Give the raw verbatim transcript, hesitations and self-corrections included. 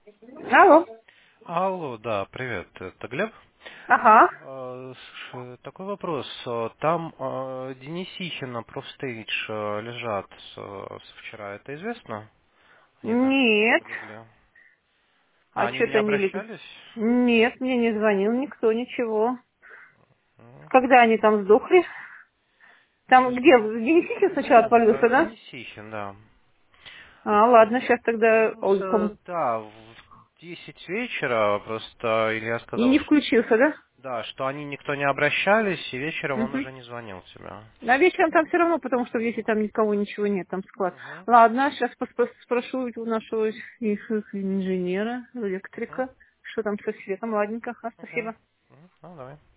Алло. Алло, да, привет, это Глеб. Ага. Э, слушай, такой вопрос. Э, Там э, Денисихина, профстейдж э, лежат с, с вчера, это известно? Они там Нет. легли. А А они не что-то не легли. обращались? Нет, мне не звонил никто, ничего. М, Когда они там сдохли? Там Сейчас где? скажу. В Денисихе сначала отвалился, Э, да? Денисихин, да. А, ладно, сейчас тогда... Ой, Отвалился, кому? да, в десять вечера, просто Илья И сказал, не что, включился, да? да, что они никто не обращались, и вечером он Угу. уже не звонил тебе. А вечером там все равно, потому что если там никого ничего нет, там склад. Угу. Ладно, сейчас спрошу у нашего их, их инженера, Угу. электрика, что там со светом. Ладненько, а, Угу. спасибо. Ну, давай.